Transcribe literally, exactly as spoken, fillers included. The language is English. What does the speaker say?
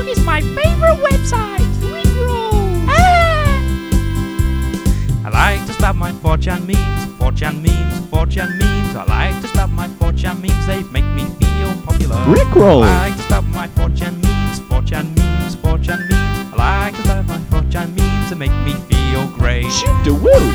is my favorite website. Rickroll. Ah! I like to spout my four chan memes, four chan memes, four chan memes. I like to spout my four chan memes, they make me feel popular. Rickroll. I like to spout my four chan memes, four chan memes, four chan memes. I like to spout my four chan memes, they make me feel great. Shoot the woo.